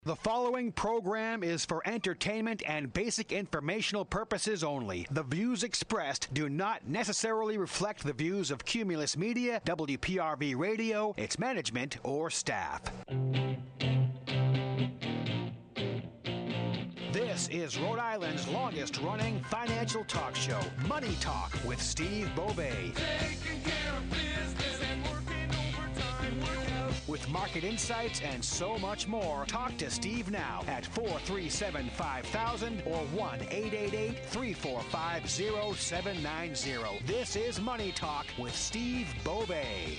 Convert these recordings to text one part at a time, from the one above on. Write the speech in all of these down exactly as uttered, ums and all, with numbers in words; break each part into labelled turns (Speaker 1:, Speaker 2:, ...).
Speaker 1: The following program is for entertainment and basic informational purposes only. The views expressed do not necessarily reflect the views of Cumulus Media, W P R V Radio, its management, or staff. This is Rhode Island's longest-running financial talk show, Money Talk with Steve Beauvais. Taking care of business and working overtime. With market insights and so much more, talk to Steve now at four three seven, five thousand or one eight eight eight, three four five, zero seven nine zero. This is Money Talk with Steve Beauvais.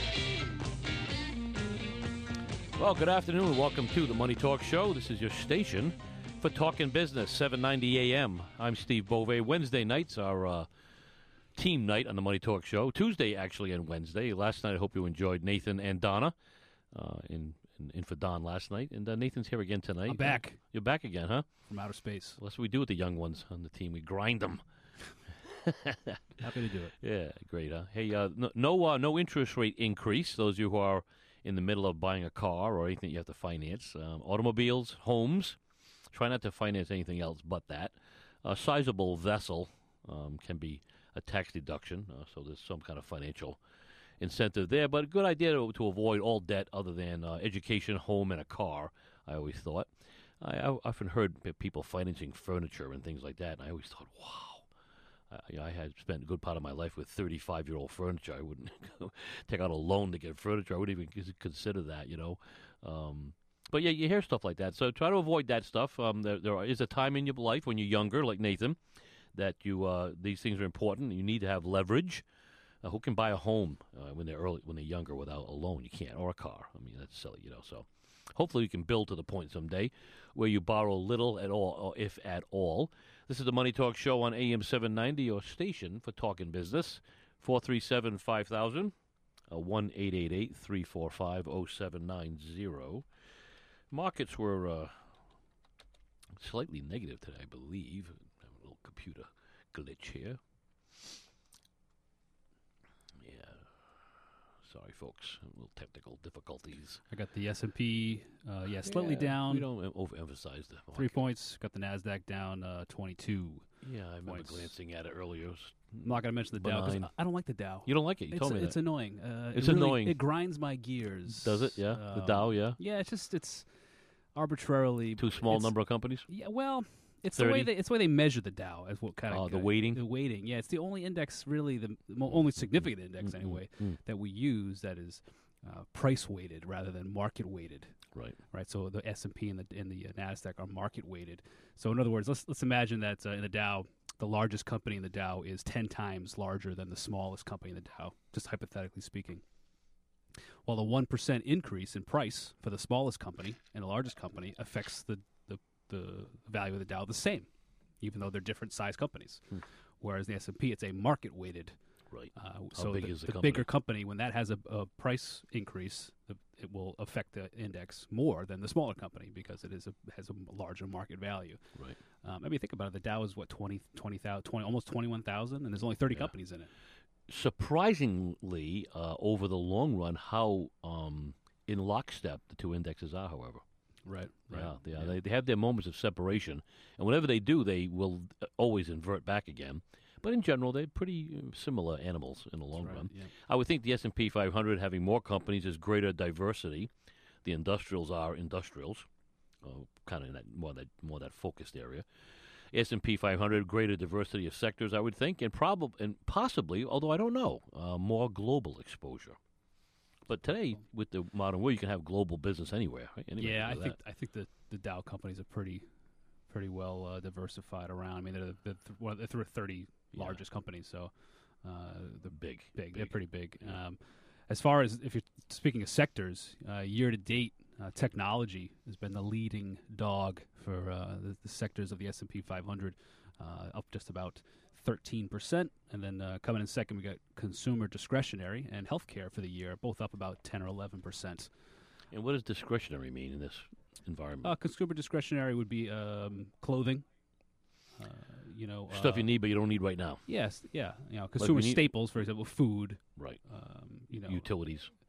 Speaker 2: Well, good afternoon and welcome to the Money Talk Show. This is your station for talking business, seven ninety A M. I'm Steve Beauvais. Wednesday nights are uh, team night on the Money Talk Show. Tuesday, actually, and Wednesday. Last night, I hope you enjoyed Nathan and Donna uh, in, in, in for Don last night. And uh, Nathan's here again tonight.
Speaker 3: I'm back.
Speaker 2: Uh, you're back again, huh?
Speaker 3: From outer space.
Speaker 2: Well, that's what we do with the young ones on the team. We grind them.
Speaker 3: Happy to do it.
Speaker 2: Yeah, great, huh? Hey, uh, no no, uh, no interest rate increase. Those of you who are in the middle of buying a car or anything you have to finance. Um, automobiles, homes. Try not to finance anything else but that. A sizable vessel um, can be a tax deduction, uh, so there's some kind of financial incentive there. But a good idea to, to avoid all debt other than uh, education, home, and a car, I always thought. I, I often heard people financing furniture and things like that, and I always thought, wow. Uh, you know, I had spent a good part of my life with thirty-five-year-old furniture. I wouldn't take out a loan to get furniture. I wouldn't even consider that, you know. Um, But, yeah, you hear stuff like that. So try to avoid that stuff. Um, there, there is a time in your life when you're younger, like Nathan, that you uh, these things are important. You need to have leverage. Uh, who can buy a home uh, when they're early, when they're younger without a loan? You can't, or a car. I mean, that's silly, you know. So hopefully you can build to the point someday where you borrow little at all, or if at all. This is the Money Talk Show on A M seven ninety, your station for talking business. four three seven, five thousand, uh, one eight eight eight, three four five, zero seven nine zero. Markets were uh, slightly negative today, I believe. I have a little computer glitch here. Yeah. Sorry, folks. A little technical difficulties.
Speaker 3: I got the S and P, uh, yeah, slightly
Speaker 2: yeah,
Speaker 3: down.
Speaker 2: We don't overemphasize the market.
Speaker 3: Three points. Got the NASDAQ down uh, twenty-two.
Speaker 2: Yeah, I remember
Speaker 3: points.
Speaker 2: glancing at it earlier.
Speaker 3: I'm not going to mention the Dow because I don't like the Dow.
Speaker 2: You don't like it? You
Speaker 3: it's,
Speaker 2: told me
Speaker 3: It's
Speaker 2: that.
Speaker 3: annoying. Uh,
Speaker 2: it's
Speaker 3: it really,
Speaker 2: annoying.
Speaker 3: It grinds my gears.
Speaker 2: Does it? Yeah.
Speaker 3: Um,
Speaker 2: the Dow, yeah.
Speaker 3: Yeah, it's just, it's arbitrarily.
Speaker 2: Too small
Speaker 3: it's,
Speaker 2: number of companies?
Speaker 3: Yeah, well, it's
Speaker 2: thirty?
Speaker 3: the way they it's the way they measure the Dow as what kind of
Speaker 2: Oh, the weighting?
Speaker 3: The weighting, yeah, it's the only index really the, the only significant index
Speaker 2: mm-hmm.
Speaker 3: anyway
Speaker 2: mm-hmm.
Speaker 3: that we use that is uh, price weighted rather than market weighted.
Speaker 2: Right.
Speaker 3: Right. So the S and P and the and the uh, NASDAQ are market weighted. So in other words, let's let's imagine that uh, in the Dow, the largest company in the Dow is ten times larger than the smallest company in the Dow, just hypothetically speaking. Well, the one percent increase in price for the smallest company and the largest company affects the, the, the value of the Dow the same, even though they're different size companies. Hmm. Whereas the S and P, it's a market-weighted.
Speaker 2: Right.
Speaker 3: Uh,
Speaker 2: How
Speaker 3: so
Speaker 2: big
Speaker 3: the,
Speaker 2: is the,
Speaker 3: the
Speaker 2: company?
Speaker 3: bigger company, when that has a, a price increase, the, it will affect the index more than the smaller company because it is a, has a larger market value.
Speaker 2: Right.
Speaker 3: Um, I mean, think about it. The Dow is, what, twenty, twenty thousand, twenty, almost twenty-one thousand, and there's only thirty yeah. companies in it.
Speaker 2: Surprisingly, uh, over the long run, how um, in lockstep the two indexes are, however.
Speaker 3: Right, right.
Speaker 2: Yeah, they,
Speaker 3: yeah.
Speaker 2: They, they have their moments of separation, and whenever they do, they will always invert back again. But in general, they're pretty similar animals in the long
Speaker 3: right,
Speaker 2: run.
Speaker 3: Yeah.
Speaker 2: I would think the S and P five hundred having more companies is greater diversity. The industrials are industrials, uh, kind of in that more that more that focused area. S and P five hundred, greater diversity of sectors, I would think, and probably and possibly, although I don't know, uh, more global exposure. But today, with the modern world, you can have global business anywhere. Right? Anywhere
Speaker 3: yeah, I
Speaker 2: think
Speaker 3: that. I think the the Dow companies are pretty pretty well uh, diversified around. I mean, they're the, the th- well, they're thirty yeah. largest companies, so uh, they're
Speaker 2: big,
Speaker 3: big.
Speaker 2: big.
Speaker 3: They're pretty big.
Speaker 2: Yeah.
Speaker 3: Um, as far as if you're speaking of sectors, uh, year to date, uh, technology has been the leading dog for uh, the, the sectors of the S and P five hundred, uh, up just about thirteen percent. And then uh, coming in second, we got consumer discretionary and healthcare for the year, both up about ten or eleven percent.
Speaker 2: And what does discretionary mean in this environment?
Speaker 3: Uh, consumer discretionary would be um, clothing. Uh, you know,
Speaker 2: stuff
Speaker 3: uh,
Speaker 2: you need but you don't need right now.
Speaker 3: Yes, yeah. You know, consumer
Speaker 2: need,
Speaker 3: staples, for example, food.
Speaker 2: Right.
Speaker 3: Um, you know,
Speaker 2: utilities. Is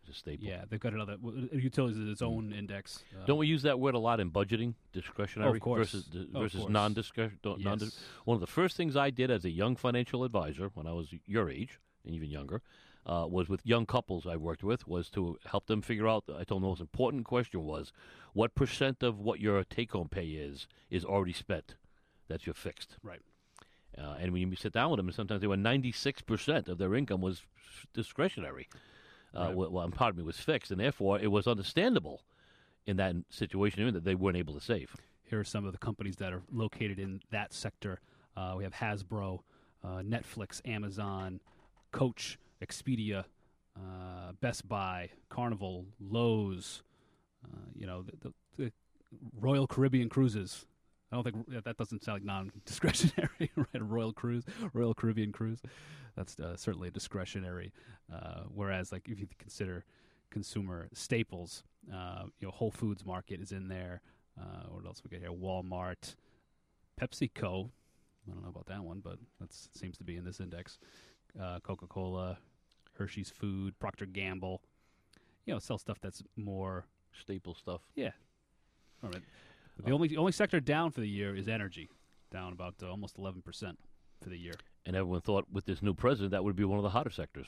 Speaker 2: a staple.
Speaker 3: Yeah, they've got another w- utilities is its own index. Uh,
Speaker 2: Don't we use that word a lot in budgeting, discretionary
Speaker 3: Oh, of course.
Speaker 2: versus di-
Speaker 3: Oh, of
Speaker 2: versus
Speaker 3: course.
Speaker 2: non-discretionary? Non
Speaker 3: yes.
Speaker 2: One of the first things I did as a young financial advisor when I was your age and even younger uh, was with young couples I worked with was to help them figure out. I told them the most important question was, what percent of what your take-home pay is is already spent? That's your fixed.
Speaker 3: Right.
Speaker 2: Uh, and when you sit down with them, and sometimes they were ninety-six percent of their income was f- discretionary. Uh,
Speaker 3: Right.
Speaker 2: well, well, pardon me, was fixed, and therefore it was understandable in that situation that they weren't able to save.
Speaker 3: Here are some of the companies that are located in that sector. Uh, we have Hasbro, uh, Netflix, Amazon, Coach, Expedia, uh, Best Buy, Carnival, Lowe's. Uh, you know, the, the, the Royal Caribbean Cruises. I don't think that doesn't sound like non-discretionary, right? A Royal Cruise, Royal Caribbean Cruise. That's uh, certainly a discretionary. Uh, whereas, like, if you consider consumer staples, uh, you know, Whole Foods Market is in there. Uh, what else we got here? Walmart, PepsiCo. I don't know about that one, but that seems to be in this index. Uh, Coca-Cola, Hershey's Food, Procter and Gamble. You know, sell stuff that's more
Speaker 2: Staple stuff.
Speaker 3: yeah. All right. The only only sector down for the year is energy, down about uh, almost eleven percent for the year.
Speaker 2: And everyone thought with this new president that would be one of the hotter sectors,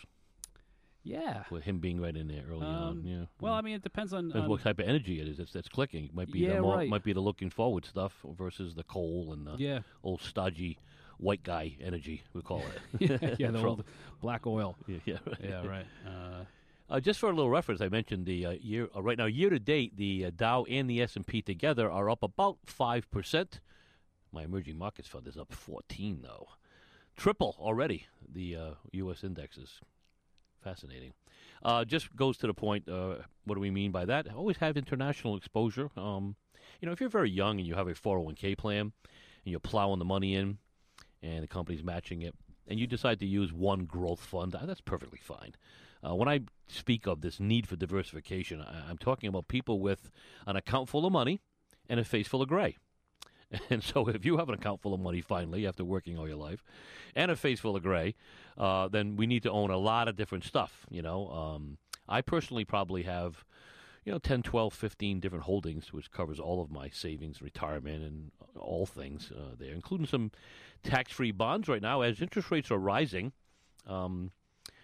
Speaker 3: Yeah.
Speaker 2: with him being right in there early
Speaker 3: Um,
Speaker 2: on. Yeah.
Speaker 3: Well, I mean, it depends on.
Speaker 2: Depends
Speaker 3: on
Speaker 2: what type of energy it is that's, that's clicking. It might be
Speaker 3: Yeah,
Speaker 2: the more,
Speaker 3: right.
Speaker 2: might be the looking forward stuff versus the coal and the
Speaker 3: yeah.
Speaker 2: old stodgy white guy energy, we call it.
Speaker 3: yeah. Yeah. The
Speaker 2: From-
Speaker 3: old black oil.
Speaker 2: yeah, yeah, right.
Speaker 3: Yeah. Right. Uh,
Speaker 2: Uh, just for a little reference, I mentioned the uh, year uh, right now, year to date, the uh, Dow and the S and P together are up about five percent. My emerging markets fund is up fourteen, though, triple already. The uh, U S indexes, fascinating. Uh, just goes to the point. Uh, what do we mean by that? Always have international exposure. Um, you know, if you're very young and you have a four oh one k plan and you're plowing the money in, and the company's matching it, and you decide to use one growth fund, uh, that's perfectly fine. Uh, when I speak of this need for diversification, I, I'm talking about people with an account full of money and a face full of gray. And so if you have an account full of money finally after working all your life and a face full of gray, uh, then we need to own a lot of different stuff, you know. Um, I personally probably have, you know, ten, twelve, fifteen different holdings, which covers all of my savings, retirement, and all things uh, there, including some tax-free bonds right now. As interest rates are rising, um,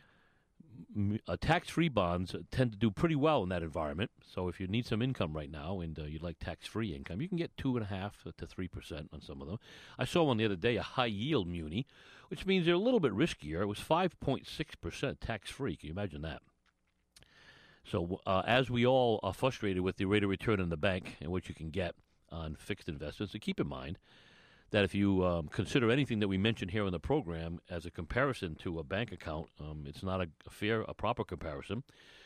Speaker 2: m- uh, tax-free bonds tend to do pretty well in that environment. So if you need some income right now and uh, you'd like tax-free income, you can get two and a half to three percent on some of them. I saw one the other day, a high-yield muni, which means they're a little bit riskier. It was five point six percent tax-free. Can you imagine that? So uh, as we all are frustrated with the rate of return in the bank and what you can get on fixed investments, so keep in mind that if you um, consider anything that we mentioned here on the program as a comparison to a bank account, um, it's not a, a fair, a proper comparison.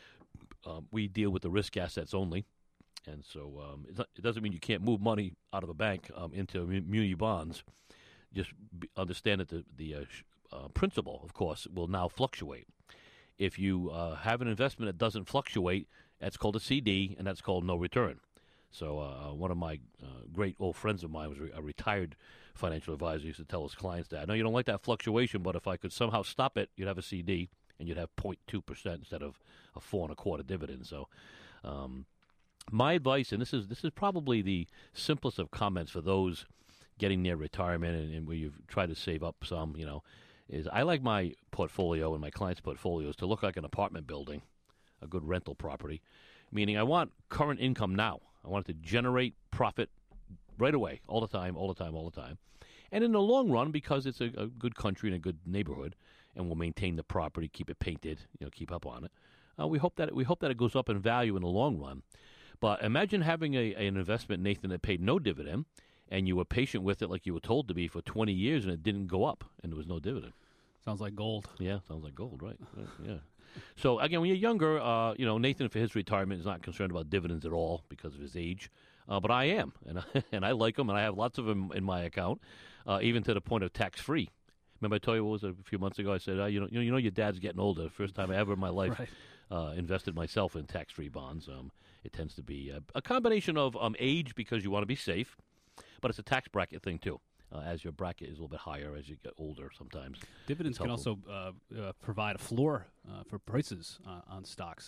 Speaker 2: Um, we deal with the risk assets only, and so um, it's not, it doesn't mean you can't move money out of a bank um, into muni bonds. Just be, understand that the, the uh, sh- uh, principal, of course, will now fluctuate. If you uh, have an investment that doesn't fluctuate, that's called a C D, and that's called no return. So uh, one of my uh, great old friends of mine was re- a retired financial advisor. He used to tell his clients that, I know you don't like that fluctuation, but if I could somehow stop it, you'd have a C D, and you'd have zero point two percent instead of a four and a quarter dividend. So um, my advice, and this is this is probably the simplest of comments for those getting near retirement and, and where you've tried to save up some, you know, is I like my portfolio and my clients' portfolios to look like an apartment building, a good rental property, meaning I want current income now. I want it to generate profit right away, all the time, all the time, all the time. And in the long run, because it's a, a good country and a good neighborhood, and we'll maintain the property, keep it painted, you know, keep up on it. Uh, we hope that it, we hope that it goes up in value in the long run. But imagine having a, an investment, Nathan, that paid no dividend, and you were patient with it like you were told to be for twenty years, and it didn't go up, and there was no dividend.
Speaker 3: sounds like gold.
Speaker 2: Yeah, sounds like gold, right? right yeah. So, again, when you're younger, uh, you know, Nathan, for his retirement, is not concerned about dividends at all because of his age. Uh, but I am, and I, and I like them, and I have lots of them in my account, uh, even to the point of tax-free. Remember I told you what was it, a few months ago? I said, uh, you know, you know, you know, your dad's getting older. First time I ever in my life
Speaker 3: Right.
Speaker 2: uh, invested myself in tax-free bonds. Um, it tends to be a, a combination of um, age because you want to be safe, but it's a tax bracket thing too. Uh, as your bracket is a little bit higher as you get older, sometimes
Speaker 3: Dividends
Speaker 2: it's
Speaker 3: can
Speaker 2: helpful.
Speaker 3: also uh, uh, provide a floor uh, for prices uh, on stocks.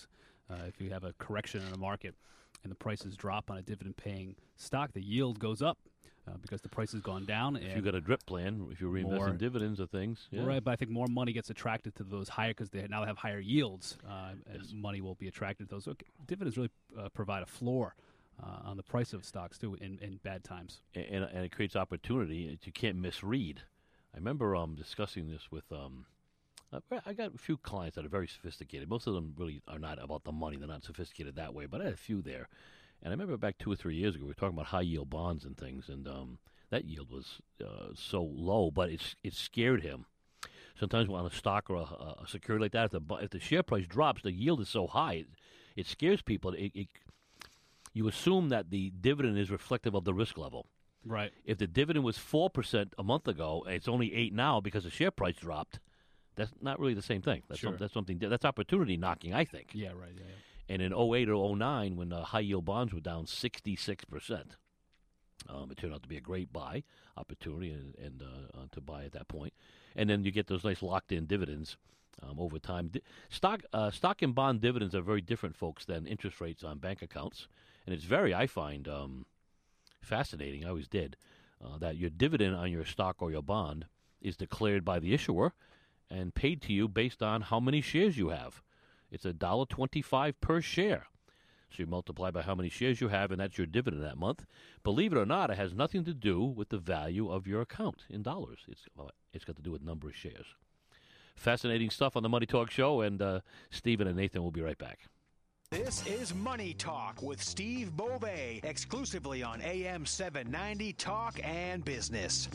Speaker 3: Uh, if you have a correction in the market and the prices drop on a dividend-paying stock, the yield goes up uh, because the price has gone down.
Speaker 2: If you've got a drip plan, if you reinvest
Speaker 3: more,
Speaker 2: in dividends or things. Yeah.
Speaker 3: Right, but I think more money gets attracted to those higher because they now have higher yields, uh, and
Speaker 2: Yes.
Speaker 3: money will be attracted to those. So dividends really uh, provide a floor uh, on the price of stocks, too, in, in bad times.
Speaker 2: And, and it creates opportunity that you can't misread. I remember um, discussing this with, um, uh, I got a few clients that are very sophisticated. Most of them really are not about the money. They're not sophisticated that way, but I had a few there. And I remember back two or three years ago, we were talking about high-yield bonds and things, and um, that yield was uh, so low, but it's, it scared him. Sometimes on a stock or a, a security like that, if the, bu- if the share price drops, the yield is so high, it, it scares people. It, it, you assume that the dividend is reflective of the risk level.
Speaker 3: Right.
Speaker 2: If the dividend was four percent a month ago and it's only eight now because the share price dropped, that's not really the same thing. That's,
Speaker 3: Sure.
Speaker 2: some, that's something. That's opportunity knocking, I think.
Speaker 3: Yeah, right. Yeah, yeah.
Speaker 2: And in oh eight or oh nine, when uh, high-yield bonds were down sixty-six percent, um, it turned out to be a great buy opportunity and, and uh, uh, to buy at that point. And then you get those nice locked-in dividends um, over time. Di- stock, uh, stock and bond dividends are very different, folks, than interest rates on bank accounts. And it's very, I find, um, fascinating. I always did, uh, that your dividend on your stock or your bond is declared by the issuer and paid to you based on how many shares you have. It's one dollar twenty-five per share. So you multiply by how many shares you have, and that's your dividend that month. Believe it or not, it has nothing to do with the value of your account in dollars. It's uh, it's got to do with number of shares. Fascinating stuff on the Money Talk Show, and uh, Stephen and Nathan will be right back.
Speaker 1: This is Money Talk with Steve Beauvais, exclusively on A M seven ninety Talk and Business.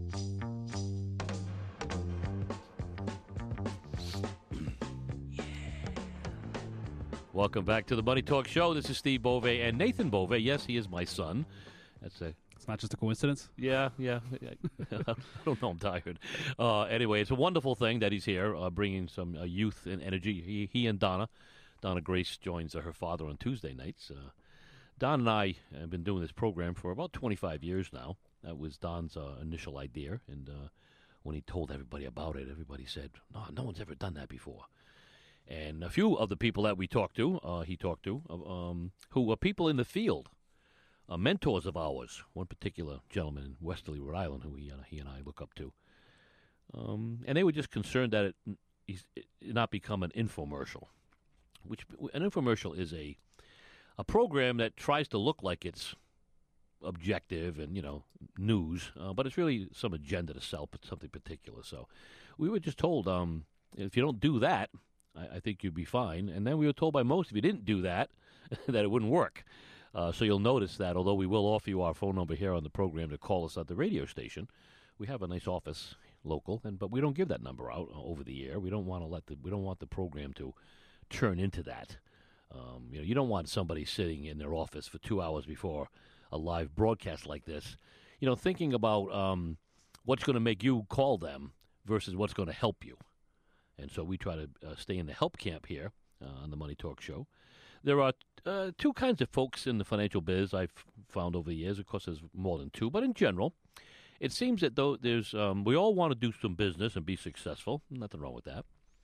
Speaker 2: Welcome back to the Money Talk Show. This is Steve Beauvais and Nathan Beauvais. Yes, he is my son. That's a
Speaker 3: It's not just a coincidence.
Speaker 2: yeah, yeah. I don't know. I'm tired. Uh, anyway, it's a wonderful thing that he's here, uh, bringing some uh, youth and energy. He, he and Donna, Donna Grace joins uh, her father on Tuesday nights. Uh, Don and I have been doing this program for about twenty-five years now. That was Don's uh, initial idea, and uh, when he told everybody about it, everybody said, "No, no one's ever done that before." And a few of the people that we talked to, uh, he talked to, uh, um, who were people in the field, uh, mentors of ours. One particular gentleman in Westerly, Rhode Island, who he, uh, he and I look up to. Um, and they were just concerned that it, it, it not become an infomercial. Which an infomercial is a a program that tries to look like it's objective and, you know, news, uh, but it's really some agenda to sell something particular. So we were just told, um, if you don't do that, I, I think you'd be fine. And then we were told by most, if you didn't do that, that it wouldn't work. Uh, so you'll notice that although we will offer you our phone number here on the program to call us at the radio station, we have a nice office local, and but we don't give that number out uh, over the air. We don't want to let the we don't want the program to turn into that. Um, you know, you don't want somebody sitting in their office for two hours before a live broadcast like this, you know, thinking about um, what's going to make you call them versus what's going to help you. And so we try to uh, stay in the help camp here uh, on the Money Talk Show. There are uh, two kinds of folks in the financial biz I've found over the years. Of course, there's more than two, but in general, it seems that though there's um, we all want to do some business and be successful. Nothing wrong with that.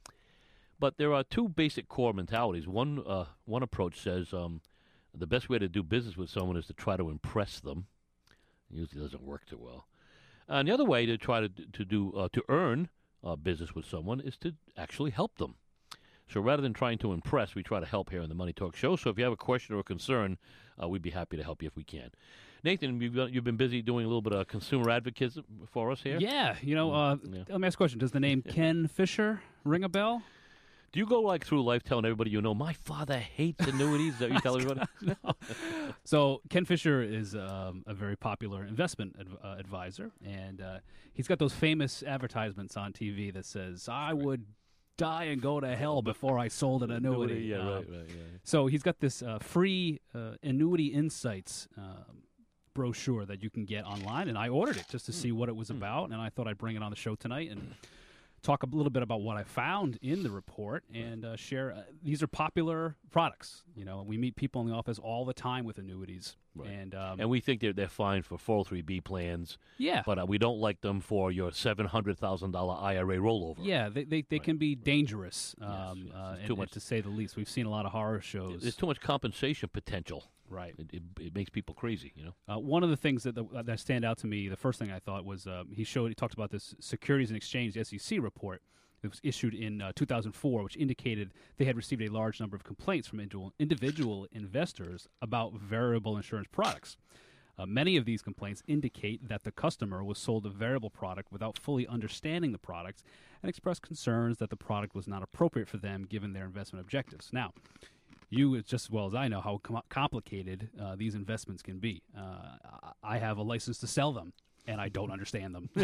Speaker 2: But there are two basic core mentalities. One uh, one approach says um, the best way to do business with someone is to try to impress them. It usually doesn't work too well. And the other way to try to to do uh, to earn uh, business with someone is to actually help them. So rather than trying to impress, we try to help here on the Money Talk Show. So if you have a question or a concern, uh, we'd be happy to help you if we can. Nathan, you've, got, you've been busy doing a little bit of consumer advocacy for us here.
Speaker 3: Yeah, you know, uh,
Speaker 2: Yeah.
Speaker 3: let me ask a question. Does the name Ken Fisher ring a bell?
Speaker 2: Do you go like through life telling everybody you know, my father hates annuities? Is that what you tell everybody?
Speaker 3: No. So Ken Fisher is um, a very popular investment adv- uh, advisor, and uh, he's got those famous advertisements on T V that says, I would die and go to hell before I sold an annuity.
Speaker 2: Yeah,
Speaker 3: Um,
Speaker 2: right, right, yeah.
Speaker 3: So he's got this uh, free uh, annuity insights um, brochure that you can get online, and I ordered it just to see what it was about, and I thought I'd bring it on the show tonight and talk a little bit about what I found in the report and uh, share. Uh, these are popular products. You know, we meet people in the office all the time with annuities.
Speaker 2: Right.
Speaker 3: And um,
Speaker 2: and we think they're they're fine for four oh three B plans.
Speaker 3: Yeah.
Speaker 2: But uh, we don't like them for your seven hundred thousand dollar I R A rollover.
Speaker 3: Yeah, they they, they
Speaker 2: Right.
Speaker 3: can be dangerous, um,
Speaker 2: Yes, yes.
Speaker 3: uh,
Speaker 2: It's
Speaker 3: and,
Speaker 2: too
Speaker 3: and
Speaker 2: much.
Speaker 3: to say the least. We've seen a lot of horror shows.
Speaker 2: There's too much compensation potential.
Speaker 3: Right.
Speaker 2: It, it, it makes people crazy, you know.
Speaker 3: Uh, one of the things that the, that stand out to me, the first thing I thought was um, he showed he talked about this Securities and Exchange S E C report that was issued in uh, two thousand four, which indicated they had received a large number of complaints from individual, individual investors about variable insurance products. Uh, many of these complaints indicate that the customer was sold a variable product without fully understanding the product and expressed concerns that the product was not appropriate for them given their investment objectives. Now, you, just as well as I know, how com- complicated uh, these investments can be. Uh, I have a license to sell them, and I don't understand them.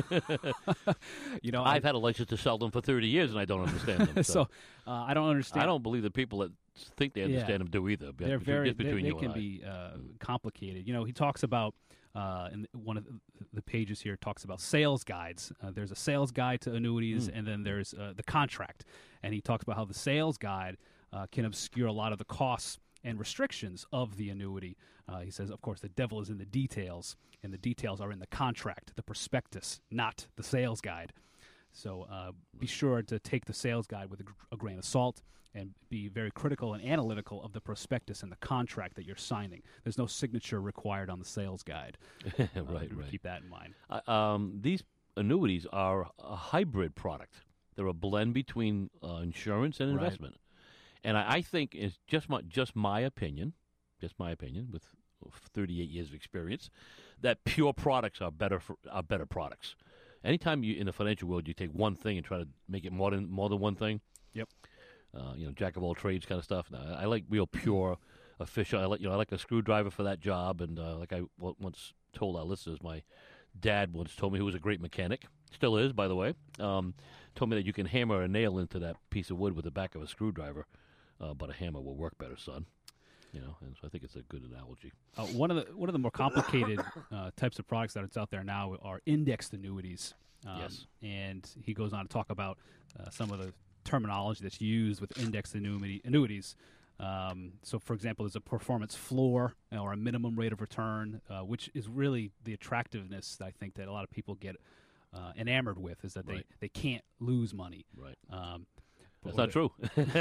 Speaker 3: you know,
Speaker 2: I've
Speaker 3: I,
Speaker 2: had a license to sell them for thirty years, and I don't understand them.
Speaker 3: so uh, I don't understand.
Speaker 2: I don't believe the people that think they understand
Speaker 3: Yeah.
Speaker 2: them do either.
Speaker 3: They're
Speaker 2: Just
Speaker 3: very.
Speaker 2: between
Speaker 3: They, they
Speaker 2: you
Speaker 3: can
Speaker 2: and I.
Speaker 3: be uh, complicated. You know, he talks about uh, in one of the, the pages here talks about sales guides. Uh, there's a sales guide to annuities,
Speaker 2: Mm.
Speaker 3: and then there's uh, the contract. And he talks about how the sales guide uh, can obscure a lot of the costs and restrictions of the annuity. Uh, he says, of course, the devil is in the details, and the details are in the contract, the prospectus, not the sales guide. So uh, be sure to take the sales guide with a, gr- a grain of salt and be very critical and analytical of the prospectus and the contract that you're signing. There's no signature required on the sales guide.
Speaker 2: right,
Speaker 3: Uh,
Speaker 2: right.
Speaker 3: Keep that in mind.
Speaker 2: Uh, um, these annuities are a hybrid product. They're a blend between uh, insurance and
Speaker 3: Right.
Speaker 2: investment. And I, I think it's just my just my opinion, just my opinion, with thirty-eight years of experience, that pure products are better for, are better products. Anytime you in the financial world you take one thing and try to make it more than more than one thing.
Speaker 3: Yep.
Speaker 2: Uh, you know, jack of all trades kind of stuff. No, I like real pure, official. I like you know I like a screwdriver for that job. And uh, like I w- once told our listeners, my dad once told me, who was a great mechanic, still is, by the way, um, told me that you can hammer a nail into that piece of wood with the back of a screwdriver, uh, but a hammer will work better, son. You know, and so I think it's a good analogy.
Speaker 3: Uh, one of the one of the more complicated uh, types of products that it's out there now are indexed annuities. Um,
Speaker 2: Yes.
Speaker 3: And he goes on to talk about uh, some of the terminology that's used with indexed annuity, annuities. Um, so, for example, there's a performance floor or a minimum rate of return, uh, which is really the attractiveness, I think, that a lot of people get uh, enamored with, is that
Speaker 2: Right.
Speaker 3: they, they can't lose money.
Speaker 2: Right.
Speaker 3: Um,
Speaker 2: That's
Speaker 3: but-
Speaker 2: not true.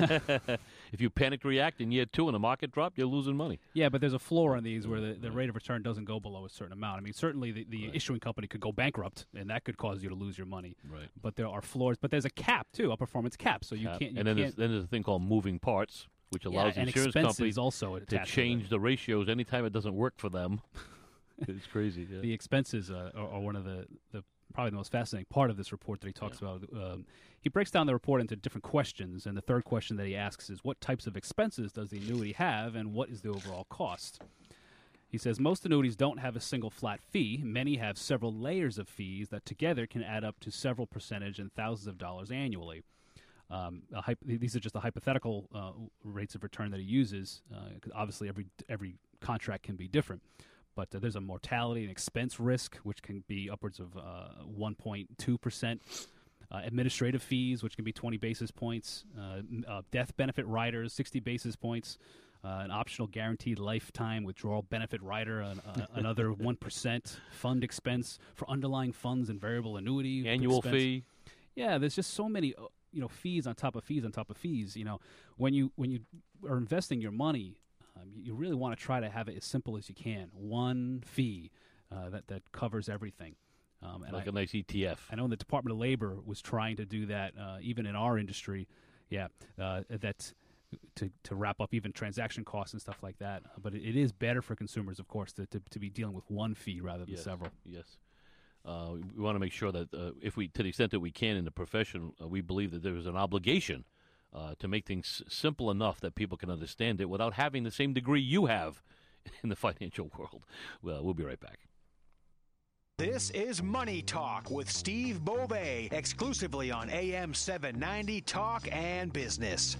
Speaker 2: If you panic react in year two and the market dropped, you're losing money.
Speaker 3: Yeah, but there's a floor on these where the, the
Speaker 2: Right.
Speaker 3: rate of return doesn't go below a certain amount. I mean, certainly the, the
Speaker 2: Right.
Speaker 3: issuing company could go bankrupt, and that could cause you to lose your money.
Speaker 2: Right.
Speaker 3: But there are floors. But there's a cap, too, a performance cap. So you
Speaker 2: Cap.
Speaker 3: can't. You
Speaker 2: and then there's,
Speaker 3: can't
Speaker 2: then there's a thing called moving parts, which
Speaker 3: yeah,
Speaker 2: allows
Speaker 3: and
Speaker 2: insurance
Speaker 3: expenses
Speaker 2: companies
Speaker 3: also
Speaker 2: to
Speaker 3: attached
Speaker 2: change
Speaker 3: it.
Speaker 2: the ratios anytime it doesn't work for them. It's crazy. Yeah.
Speaker 3: The expenses uh, are, are one of the, the probably the most fascinating part of this report that he talks about. Um, he breaks down the report into different questions, and the third question that he asks is, what types of expenses does the annuity have, and what is the overall cost? He says most annuities don't have a single flat fee. Many have several layers of fees that together can add up to several percentage and thousands of dollars annually. Um, a hyp- these are just the hypothetical uh, rates of return that he uses. Uh, 'cause obviously, every every contract can be different. But uh, there's a mortality and expense risk, which can be upwards of uh, one point two percent. Uh, administrative fees, which can be twenty basis points. Uh, m- uh, death benefit riders, sixty basis points. Uh, an optional guaranteed lifetime withdrawal benefit rider, an, uh, another one percent. Fund expense for underlying funds and variable annuity.
Speaker 2: Annual
Speaker 3: expense.
Speaker 2: fee.
Speaker 3: Yeah, there's just so many, uh, you know, fees on top of fees on top of fees. You know, when you when you are investing your money, um, you, you really want to try to have it as simple as you can. One fee uh, that that covers everything. Um, and
Speaker 2: Like
Speaker 3: I,
Speaker 2: a nice E T F.
Speaker 3: I know the Department of Labor was trying to do that, uh, even in our industry. Yeah, uh, that to to wrap up even transaction costs and stuff like that. But it, it is better for consumers, of course, to, to to be dealing with one fee rather than
Speaker 2: Yes.
Speaker 3: several.
Speaker 2: Yes. Uh, we want to make sure that uh, if we, to the extent that we can in the profession, uh, we believe that there is an obligation uh, to make things s- simple enough that people can understand it without having the same degree you have in the financial world. Well, we'll be right back.
Speaker 1: This is Money Talk with Steve Beauvais, exclusively on A M seven ninety Talk and Business.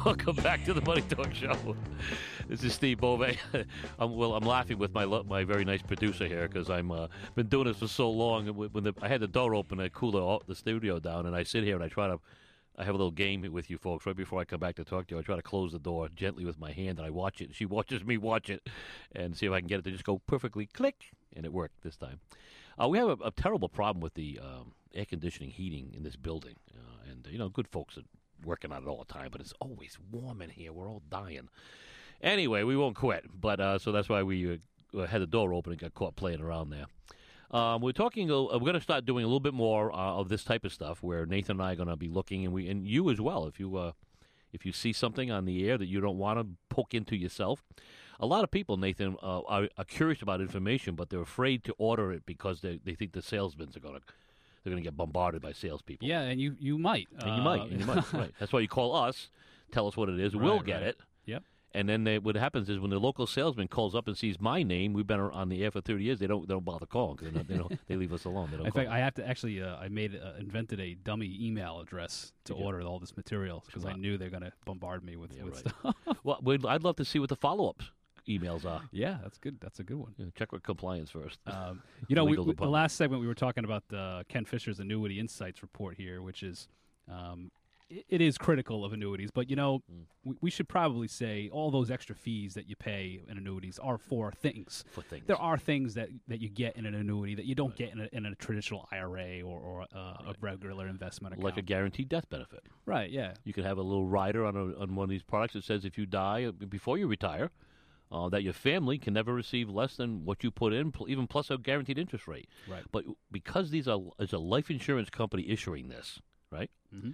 Speaker 2: Welcome back to the Money Talk Show. This is Steve Bove. I'm, well, I'm laughing with my lo- my very nice producer here because I'm uh, been doing this for so long. And when the, I had the door open, I cool the, the studio down, and I sit here and I try to. I have a little game with you folks right before I come back to talk to you. I try to close the door gently with my hand, and I watch it. And she watches me watch it, and see if I can get it to just go perfectly click, and it worked this time. Uh, we have a, a terrible problem with the um, air conditioning heating in this building, uh, and you know, good folks are working on it all the time, but it's always warm in here. We're all dying. Anyway, we won't quit, but uh, so that's why we uh, had the door open and got caught playing around there. Um, we're talking. Uh, we're going to start doing a little bit more uh, of this type of stuff, where Nathan and I are going to be looking, and we and you as well. If you uh, if you see something on the air that you don't want to poke into yourself, a lot of people, Nathan, uh, are, are curious about information, but they're afraid to order it because they they think the salesmen are going to they're going to get bombarded by salespeople.
Speaker 3: Yeah, and you you might.
Speaker 2: And
Speaker 3: uh,
Speaker 2: you might. And you might. Right. That's why you call us, tell us what it is.
Speaker 3: Right,
Speaker 2: we'll get
Speaker 3: right.
Speaker 2: it.
Speaker 3: Yep.
Speaker 2: And then they, what happens is when the local salesman calls up and sees my name, we've been on the air for thirty years. They don't they don't bother calling because they don't they leave us alone. They don't
Speaker 3: In
Speaker 2: call.
Speaker 3: fact, I have to actually. Uh, I made uh, invented a dummy email address to
Speaker 2: Did you?
Speaker 3: order all this material because I
Speaker 2: Wow.
Speaker 3: knew they're going to bombard me with,
Speaker 2: Yeah,
Speaker 3: with
Speaker 2: right.
Speaker 3: stuff.
Speaker 2: Well, we'd, I'd love to see what the follow ups emails are.
Speaker 3: Yeah, that's good. That's a good one.
Speaker 2: Yeah, check with compliance first.
Speaker 3: Um, you know, we,
Speaker 2: Legal
Speaker 3: we, the
Speaker 2: department.
Speaker 3: last segment we were talking about uh, Ken Fisher's Annuity Insights report here, which is um, it, it is critical of annuities. But you know,
Speaker 2: Mm.
Speaker 3: we, we should probably say all those extra fees that you pay in annuities are for things.
Speaker 2: For things.
Speaker 3: There are things that, that you get in an annuity that you don't get in a, in a traditional I R A or, or uh, a regular investment account.
Speaker 2: Like a guaranteed death benefit.
Speaker 3: right? Yeah.
Speaker 2: You could have a little rider on a, on one of these products that says if you die uh, before you retire, uh, that your family can never receive less than what you put in, pl- even plus a guaranteed interest rate.
Speaker 3: Right.
Speaker 2: But because these are is a life insurance company issuing this, right?
Speaker 3: Mhm.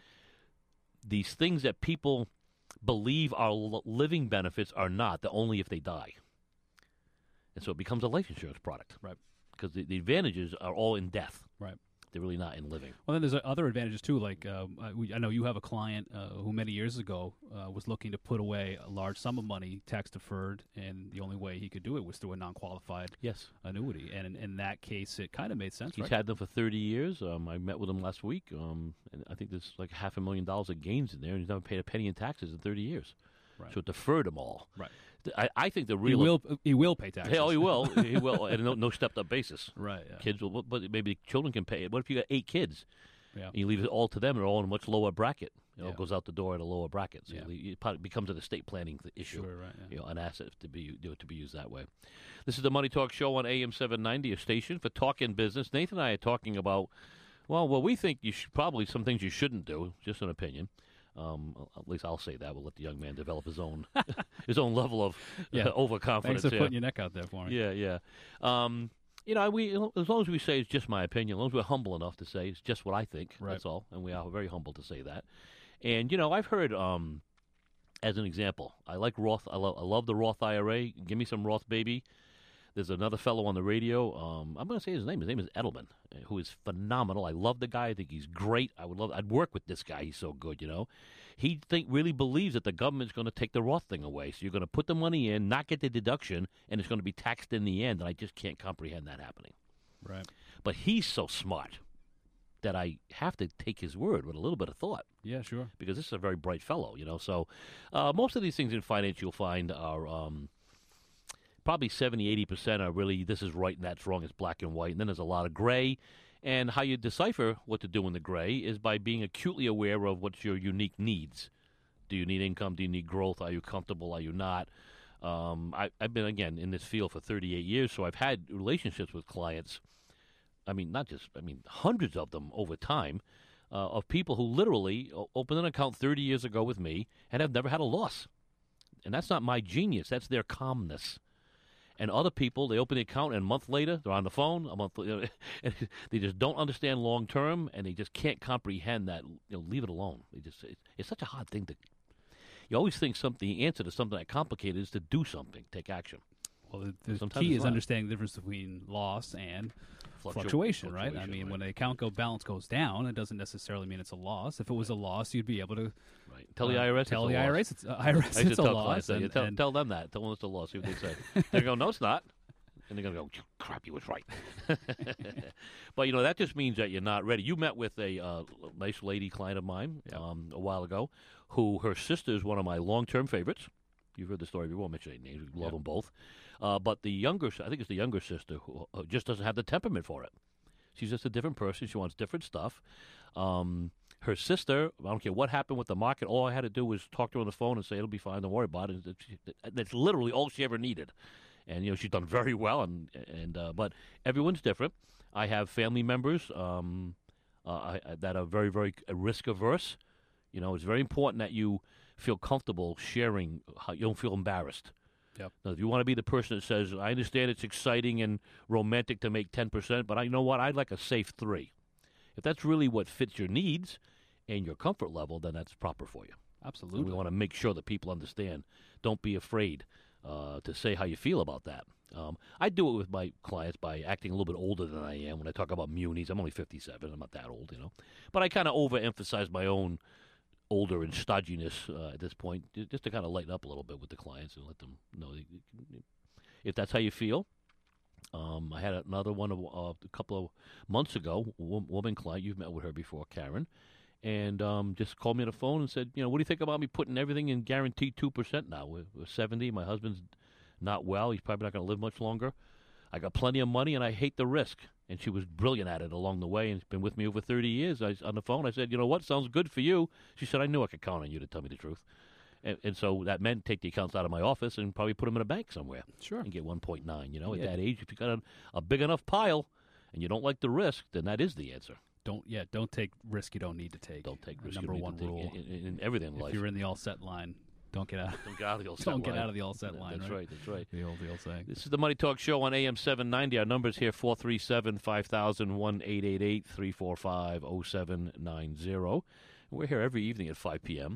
Speaker 2: These things that people believe are l- living benefits are not. They're only if they die, and so it becomes a life insurance product.
Speaker 3: Right.
Speaker 2: Because the, the advantages are all in death.
Speaker 3: Right.
Speaker 2: They're really not in living.
Speaker 3: Well, then there's uh, other advantages too. Like um, I, we, I know you have a client uh, who many years ago uh, was looking to put away a large sum of money, tax deferred, and the only way he could do it was through a non-qualified
Speaker 2: Yes.
Speaker 3: annuity. And in, in that case, it kind of made sense.
Speaker 2: He's
Speaker 3: right?
Speaker 2: had them for thirty years. Um, I met with him last week, um, and I think there's like half a million dollars of gains in there, and he's never paid a penny in taxes in thirty years.
Speaker 3: Right.
Speaker 2: So it deferred them all.
Speaker 3: Right.
Speaker 2: Th- I, I think the
Speaker 3: He
Speaker 2: real
Speaker 3: will. He will pay taxes.
Speaker 2: Hey, oh, he will. He will, and no, no stepped-up basis.
Speaker 3: Right. Yeah.
Speaker 2: Kids will, but maybe children can pay it. What if you got eight kids?
Speaker 3: Yeah.
Speaker 2: And you leave it all to them. They're all in a much lower bracket. It all
Speaker 3: Yeah.
Speaker 2: goes out the door at a lower bracket. So
Speaker 3: Yeah.
Speaker 2: it probably becomes an estate planning th- issue.
Speaker 3: Sure. Right. Yeah.
Speaker 2: You know, an asset to be you know, to be used that way. This is the Money Talk Show on A M seven ninety, a station for talking business. Nathan and I are talking about, well, well, we think you should probably some things you shouldn't do. Just an opinion. Um, at least I'll say that. We'll let the young man develop his own his own level of
Speaker 3: Yeah.
Speaker 2: uh, overconfidence.
Speaker 3: Thanks for
Speaker 2: here.
Speaker 3: putting your neck out there for me.
Speaker 2: Yeah, yeah. Um, you know, we as long as we say it's just my opinion, as long as we're humble enough to say it's just what I think,
Speaker 3: Right.
Speaker 2: that's all, and we are very humble to say that. And you know, I've heard, um, as an example, I like Roth. I love, I love the Roth I R A. Give me some Roth, baby. There's another fellow on the radio. Um, I'm going to say his name. His name is Edelman, uh, who is phenomenal. I love the guy. I think he's great. I would love. I'd work with this guy. He's so good. You know, he think really believes that the government's going to take the Roth thing away. So you're going to put the money in, not get the deduction, and it's going to be taxed in the end. And I just can't comprehend that happening.
Speaker 3: Right.
Speaker 2: But he's so smart that I have to take his word with a little bit of thought,
Speaker 3: Yeah. Sure.
Speaker 2: because this is a very bright fellow. You know, so uh, most of these things in finance you'll find are. Um, Probably seventy, eighty percent are really this is right and that's wrong. It's black and white. And then there's a lot of gray. And how you decipher what to do in the gray is by being acutely aware of what's your unique needs. Do you need income? Do you need growth? Are you comfortable? Are you not? Um, I, I've been, again, in this field for thirty-eight years, so I've had relationships with clients. I mean, not just, I mean, hundreds of them over time, uh, of people who literally o- opened an account thirty years ago with me and have never had a loss. And that's not my genius. That's their calmness. And other people, they open the account, and a month later, they're on the phone. A month later, and they just don't understand long term, and they just can't comprehend that. You know, leave it alone. They just it's, it's such a hard thing to. You always think something. The answer to something that complicated is to do something, take action.
Speaker 3: Well, the, the
Speaker 2: Sometimes
Speaker 3: key
Speaker 2: it's
Speaker 3: is
Speaker 2: not.
Speaker 3: understanding the difference between loss and
Speaker 2: Fluctu-
Speaker 3: fluctuation, right? I
Speaker 2: fluctuation,
Speaker 3: mean,
Speaker 2: right.
Speaker 3: when the account go balance goes down, it doesn't necessarily mean it's a loss. If it was a loss, you'd be able to
Speaker 2: Right. Tell the
Speaker 3: uh,
Speaker 2: I R S.
Speaker 3: tell
Speaker 2: it's
Speaker 3: the
Speaker 2: a
Speaker 3: I R
Speaker 2: loss.
Speaker 3: S it's uh, I R S
Speaker 2: I used
Speaker 3: it's
Speaker 2: to
Speaker 3: a
Speaker 2: tell
Speaker 3: loss.
Speaker 2: clients that.
Speaker 3: And,
Speaker 2: Yeah, tell,
Speaker 3: and-
Speaker 2: tell them that. Tell them it's a loss. See what they say. They're going, no, it's not. And they're going to go, crap, you was right. But, you know, that just means that you're not ready. You met with a uh, nice lady client of mine
Speaker 3: Yeah.
Speaker 2: um, a while ago who her sister is one of my long-term favorites. You've heard the story. We won't mention any names. We love
Speaker 3: Yep.
Speaker 2: them both. Uh, but the younger, I think it's the younger sister who uh, just doesn't have the temperament for it. She's just a different person. She wants different stuff. Um, her sister, I don't care what happened with the market. All I had to do was talk to her on the phone and say, it'll be fine. Don't worry about it. And she, that's literally all she ever needed. And, you know, she's done very well. And, and uh, But everyone's different. I have family members um, uh, I, I, that are very, very risk-averse. You know, it's very important that you feel comfortable sharing, how you don't feel embarrassed.
Speaker 3: Yep.
Speaker 2: Now, if you want to be the person that says, I understand it's exciting and romantic to make ten percent, but I you know what? I'd like a safe three. If that's really what fits your needs and your comfort level, then that's proper for you.
Speaker 3: Absolutely.
Speaker 2: And we want to make sure that people understand. Don't be afraid uh, to say how you feel about that. Um, I do it with my clients by acting a little bit older than I am. When I talk about munis, I'm only fifty-seven. I'm not that old, you know. But I kind of overemphasize my own older and stodginess uh, at this point, just to kind of lighten up a little bit with the clients and let them know if that's how you feel. Um, I had another one a, a couple of months ago, a woman client, you've met with her before, Karen, and um, just called me on the phone and said, you know, what do you think about me putting everything in guaranteed two percent now? We're, we're seventy, my husband's not well, he's probably not going to live much longer. I got plenty of money, and I hate the risk. And she was brilliant at it along the way, and it's been with me over thirty years. I on the phone, I said, you know what, sounds good for you. She said, I knew I could count on you to tell me the truth. And, and so that meant take the accounts out of my office and probably put them in a bank somewhere.
Speaker 3: Sure.
Speaker 2: And get one point nine. You know, at
Speaker 3: Yeah.
Speaker 2: that age, if you got a, a big enough pile and you don't like the risk, then that is the answer.
Speaker 3: Don't yeah. Don't take risk you don't need to take.
Speaker 2: Don't take
Speaker 3: Uh,
Speaker 2: risk.
Speaker 3: Number
Speaker 2: you
Speaker 3: one
Speaker 2: need to take
Speaker 3: rule.
Speaker 2: in, in, in everything in
Speaker 3: If
Speaker 2: life.
Speaker 3: you're in the all set line, don't get out.
Speaker 2: Don't get out of the all set
Speaker 3: Don't get
Speaker 2: line.
Speaker 3: out of the all set line.
Speaker 2: That's
Speaker 3: right.
Speaker 2: right. That's right.
Speaker 3: The old the old saying.
Speaker 2: This is the Money Talk Show on A M seven ninety. Our numbers here, four three seven, five thousand, one eight eight eight, three four five, oh seven nine zero. We're here every evening at five p.m.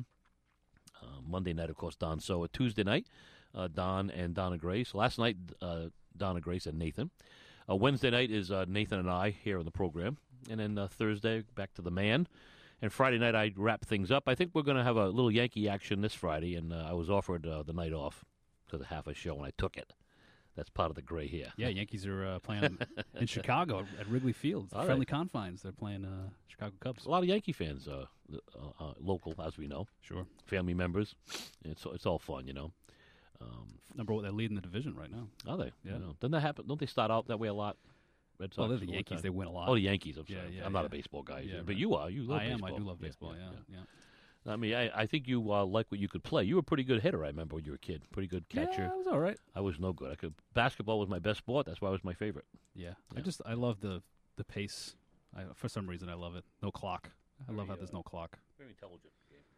Speaker 2: Uh, Monday night, of course, Don Soa. Tuesday night, uh, Don and Donna Grace. Last night, uh, Donna Grace and Nathan. Uh, Wednesday night is uh, Nathan and I here on the program. And then uh, Thursday, back to the man. And Friday night, I wrap things up. I think we're going to have a little Yankee action this Friday, and uh, I was offered uh, the night off to the half a show, and I took it. That's part of the gray here.
Speaker 3: Yeah, Yankees are uh, playing in Chicago at Wrigley Field.
Speaker 2: All
Speaker 3: Friendly
Speaker 2: right.
Speaker 3: confines. They're playing uh, Chicago Cubs.
Speaker 2: A lot of Yankee fans, uh, uh, uh, local, as we know,
Speaker 3: Sure.
Speaker 2: family members. It's it's all fun, you know. Um,
Speaker 3: Number one, they're leading the division right now.
Speaker 2: are they?
Speaker 3: Yeah.
Speaker 2: You know, doesn't that happen? Don't they start out that way a lot? Red Sox.
Speaker 3: Well, they're the
Speaker 2: all
Speaker 3: Yankees.
Speaker 2: time?
Speaker 3: They win a lot.
Speaker 2: Oh, the Yankees. I'm
Speaker 3: Yeah,
Speaker 2: sorry.
Speaker 3: yeah,
Speaker 2: I'm not
Speaker 3: yeah.
Speaker 2: a baseball guy,
Speaker 3: Yeah,
Speaker 2: but
Speaker 3: right.
Speaker 2: you are. You love
Speaker 3: I am.
Speaker 2: baseball.
Speaker 3: I do love baseball. Yeah, yeah.
Speaker 2: I mean, I, I think you uh, like what you could play. You were a pretty good hitter, I remember, when you were a kid. Pretty good catcher.
Speaker 3: Yeah, I was all right.
Speaker 2: I was no good. I could Basketball was my best sport. That's why it was my favorite.
Speaker 3: Yeah.
Speaker 2: Yeah.
Speaker 3: I just I love the the pace. I, for some reason, I love it. No clock. I love how
Speaker 2: Very,
Speaker 3: there's
Speaker 2: uh,
Speaker 3: no clock.
Speaker 2: Very intelligent.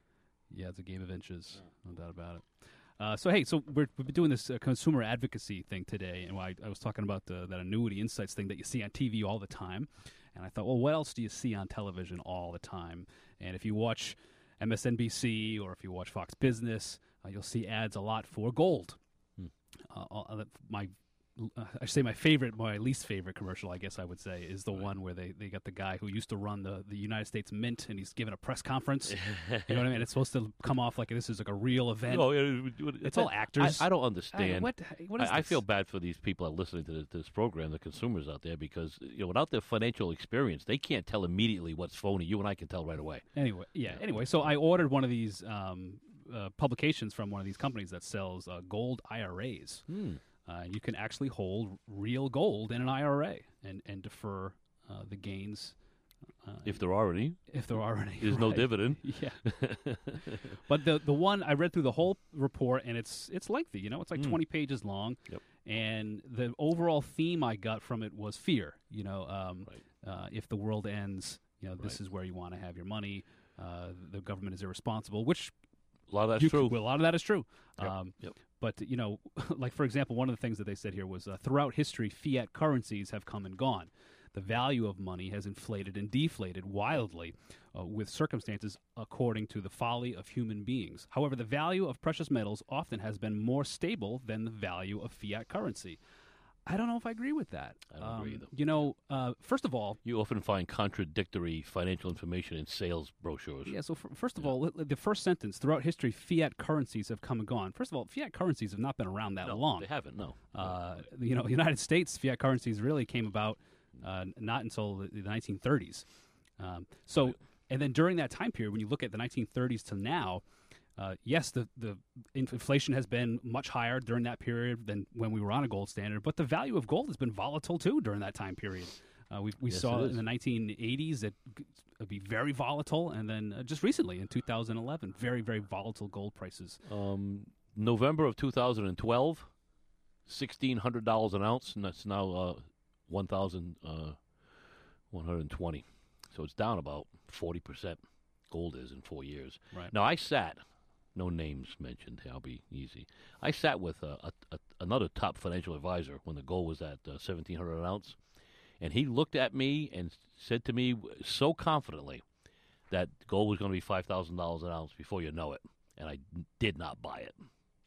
Speaker 3: Yeah, it's a game of inches, no doubt about it. Uh, so hey, so we're, we've been doing this uh, consumer advocacy thing today, and I, I was talking about the, that annuity insights thing that you see on T V all the time, and I thought, well, what else do you see on television all the time? And if you watch M S N B C or if you watch Fox Business, uh, you'll see ads a lot for gold.
Speaker 2: Hmm.
Speaker 3: Uh, uh, my Uh, I should say my favorite, my least favorite commercial, I guess I would say, is the one where they, they got the guy who used to run the, the United States Mint, and he's giving a press conference. You know what I mean? It's supposed to come off like this is like a real event.
Speaker 2: Oh, yeah,
Speaker 3: It's all actors.
Speaker 2: I, I don't
Speaker 3: I-
Speaker 2: understand.
Speaker 3: what what is
Speaker 2: I, I
Speaker 3: this?
Speaker 2: feel bad for these people that are listening to this, this program, the consumers out there, because you know, without their financial experience, they can't tell immediately what's phony. You and I can tell right away.
Speaker 3: Anyway, yeah. Anyway, so I ordered one of these um, uh, publications from one of these companies that sells uh, gold I R As.
Speaker 2: Hmm.
Speaker 3: Uh, you can actually hold real gold in an I R A and and defer uh, the gains uh,
Speaker 2: If there are any,
Speaker 3: if there are any.
Speaker 2: there's no
Speaker 3: right.
Speaker 2: dividend.
Speaker 3: Yeah. But the the one I read through the whole report, and it's it's lengthy. You know, it's like
Speaker 2: Mm.
Speaker 3: twenty pages long.
Speaker 2: Yep.
Speaker 3: And the overall theme I got from it was fear. You know, um,
Speaker 2: Right.
Speaker 3: uh, if the world ends, you know, this
Speaker 2: Right.
Speaker 3: is where you want to have your money. Uh, the government is irresponsible, which
Speaker 2: A lot of that's
Speaker 3: you
Speaker 2: true.
Speaker 3: could- well, a lot of that is true.
Speaker 2: Yep,
Speaker 3: Um,
Speaker 2: yep.
Speaker 3: But, you know, like, for example, one of the things that they said here was uh, throughout history, fiat currencies have come and gone. The value of money has inflated and deflated wildly uh, with circumstances according to the folly of human beings. However, the value of precious metals often has been more stable than the value of fiat currency. I don't know if I agree with that.
Speaker 2: I don't agree
Speaker 3: Um,
Speaker 2: either.
Speaker 3: You know, uh, first of all,
Speaker 2: You often find contradictory financial information in sales brochures.
Speaker 3: yeah, so f- first of all, li- the first sentence, throughout history, fiat currencies have come and gone. First of all, fiat currencies have not been around that
Speaker 2: no,
Speaker 3: long.
Speaker 2: they haven't. No.
Speaker 3: Uh, you know, United States fiat currencies really came about uh, not until the, the nineteen thirties. Um, so,
Speaker 2: Right.
Speaker 3: and then during that time period, when you look at the nineteen thirties to now, Uh, yes, the, the inflation has been much higher during that period than when we were on a gold standard, but the value of gold has been volatile too during that time period. Uh, we we
Speaker 2: Yes,
Speaker 3: saw
Speaker 2: it
Speaker 3: in
Speaker 2: is.
Speaker 3: the nineteen eighties it would be very volatile, and then uh, just recently in two thousand eleven, very, very volatile gold prices.
Speaker 2: Um, November of two thousand twelve, sixteen hundred dollars an ounce, and that's now uh, one thousand one hundred twenty. So it's down about forty percent. Gold is in four years.
Speaker 3: Right.
Speaker 2: Now I sat, no names mentioned. I'll be easy. I sat with uh, a, a, another top financial advisor when the gold was at uh, seventeen hundred an ounce, and he looked at me and said to me so confidently that gold was going to be five thousand dollars an ounce before you know it, and I did not buy it.